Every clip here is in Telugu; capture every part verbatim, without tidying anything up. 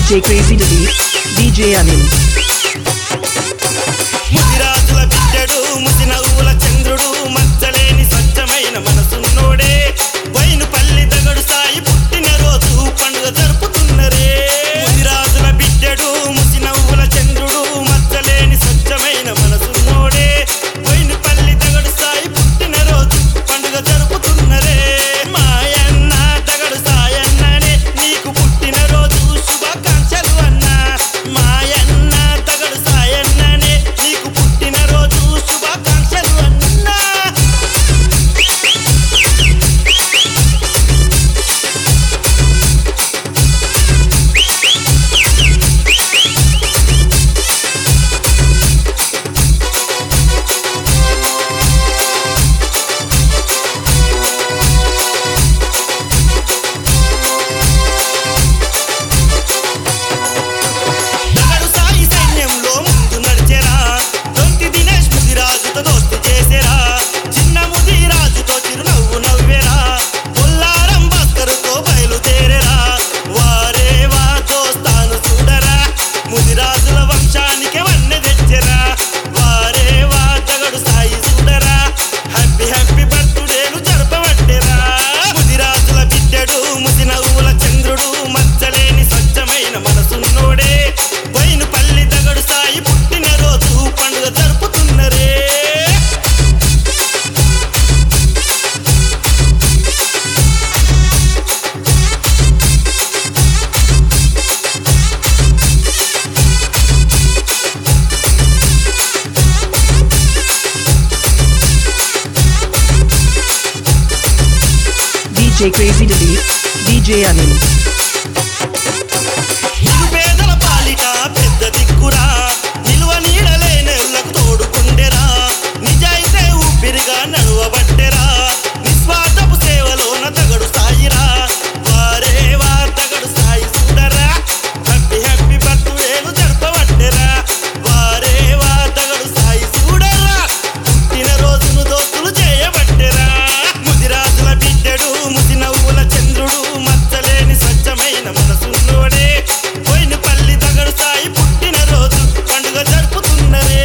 J Crazy to beat, D J Anil. ముదిరాజుల బిడ్డడు ముసినవ్వుల చంద్రుడు మచ్చలేని స్వచ్ఛమైన మనసున్నోడే వైనుపల్లి దగడు సాయి పుట్టిన రోజు పండుగ జరుపుతున్నరే. ముదిరాజుల బిడ్డడు ముసినవ్వుల చంద్రుడు మచ్చలేని స్వచ్ఛమైన మనసున్నోడే వైనుపల్లి దగడు సాయి పుట్టిన రోజు పండుగ జరుపుతున్నరే. మాయన్న దగడు సాయన్ననే నీకు పుట్టిన రోజు శుభాకాంక్షలు అన్నా. మాయన్న దగడు సాయన్ననే నీకు పుట్టిన రోజు శుభాకాంక్షలు అన్నా. దగడు సాయి సైన్యంలో ముందు నడిచెరా దొంతి దినేష్ ముదిరాజుతో దోస్తు చేసేరా. చిన్న ముదిరాజుతో చిరునవ్వు నవ్వెరా. బొల్లారం భాస్కరుతో బయలుదేరేరా. వారే వా దోస్తాను చూడరా ముదిరాజుల వంశానికి వన్నె తెచ్చెరా. వారే వా దగడు సాయి చూడరా హ్యాపీ హ్యాపీ బర్త్డేను జరపబట్టెరా. ముదిరాజుల బిడ్డడు ముసినవ్వుల చంద్రుడు మచ్చలేని స్వచ్ఛమైన మనసున్నోడే వైనుపల్లి దగడు సాయి పుట్టిన రోజు పండుగ జరుపుతున్నరే. D J Crazy to beat, D J Anil. నిరుపేదల పాలిట పెద్ద దిక్కురా నిలువ నీడలేనెళ్లకు తోడుకుండెరా. నిజాయితే ఊపిరిగా నడువబట్టెరా. నిస్వార్థపు సేవలోన దగడు సాయిరా. వారే వా దగడు సాయి చూడరా హ్యాపీ హ్యాపీ బర్త్డేను జరపబట్టెరా. వారే వా దగడు సాయి చూడరా పుట్టిన రోజును దోస్తులు చేయబట్టెరా. ముదిరాజుల బిడ్డడు ముసినవ్వుల చంద్రుడు మచ్చలేని స్వచ్ఛమైన మనసున్నోడే వైనుపల్లి దగడు సాయి పుట్టిన రోజు పండుగ జరుపుతున్నరే.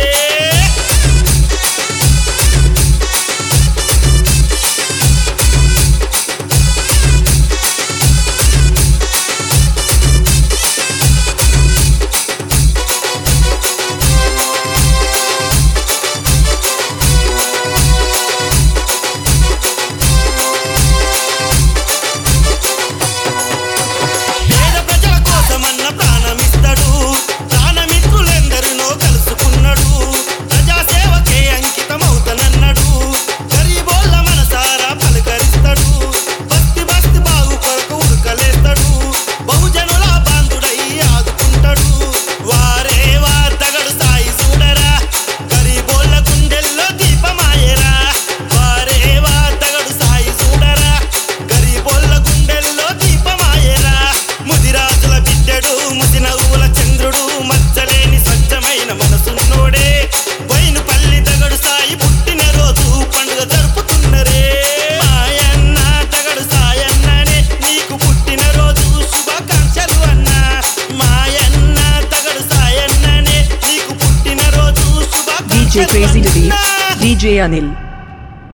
పేద ప్రజల కోసమన్న ప్రాణమిస్తాడు. ప్రాణమిత్రులెందరినో కలుసుకున్నాడు. ప్రజాసేవకే అంకితమవుతానన్నాడు. గరీబోళ్ళ మనసారా పలకరిస్తాడు. బస్తి బస్తి బాగు కొరకు ఉడకలేస్తాడు. బహుజనుల బాంధుడై ఆదుకుంటాడు. వారే వా దగడు సాయి చూడరా గరీబోళ్ళ గుండెల్లో దీపమాయరా. వారే వా దగడు సాయి చూడరా గరీబోళ్ళ గుండెల్లో దీపమాయరా. ముదిరాజుల బిడ్డడు ముసినవ్వుల చంద్రుడు మచ్చలేని స్వచ్ఛమైన మనసున్నోడే వైనుపల్లి దగడు సాయి పుట్టిన రోజు పండుగ జరుపుతున్నరే. మాయన్న దగడు సాయన్ననే నీకు పుట్టిన రోజు శుభాకాంక్షలు అన్నా. మాయన్న దగడు సాయన్ననే నీకు పుట్టిన రోజు D J Crazy to శుభాకాంక్షలు beat, అన్నా. D J Anil.